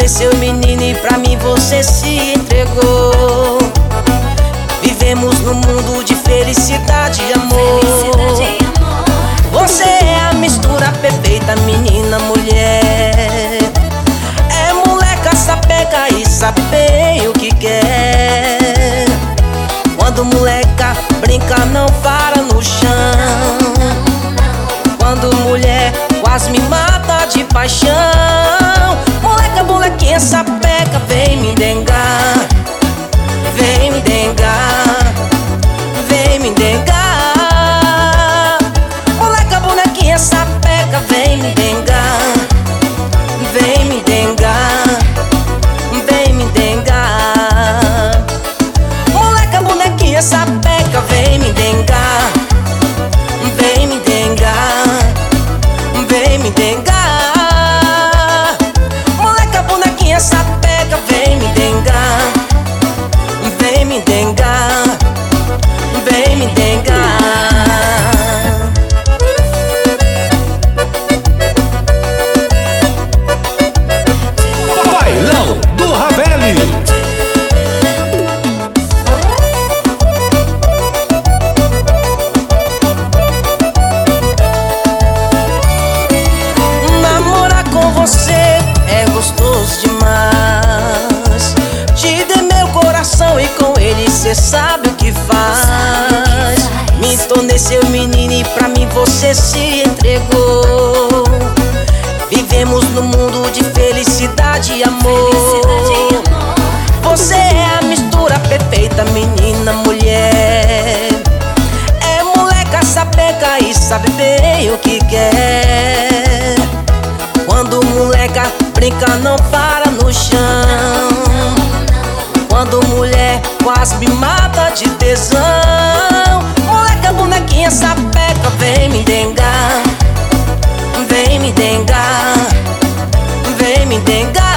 tornei seu menino e pra mim você se entregou. Vivemos num mundo de felicidade e amor. Você é a mistura perfeita, menina, mulher. É moleca, sapeca e sabe bem o que quer. Quando moleca brinca não para no chão. Quando mulher quase me mata de paixão. Moleca, molequinha, sapeca, vem me dengar. Vem me dengar. Vem me dengar. Moleca, bonequinha, sapeca, vem me dengar. Vem me dengar. Vem me dengar. Moleca, bonequinha, sapeca, vem me dengar. Vem me dengar. Vem me dengar. Moleca, bonequinha, sapeca, vem me dengar. Vem me dengar. Vem me dengar. Bailão do Ravelli. Namorar com você é gostoso demais. Te dei meu coração e com ele cê sabe o que faz. Me tornei seu menino e pra mim você se entregou. Vivemos num mundo de felicidade e amor. Você é a mistura perfeita, menina, mulher. É moleca, sapeca e sabe bem o que quer. Quando moleca brinca não para no chão. Quando mulher quase me mata de tesão. Moleca, bonequinha, sapeca, vem me dengar. Vem me dengar. Vem me dengar.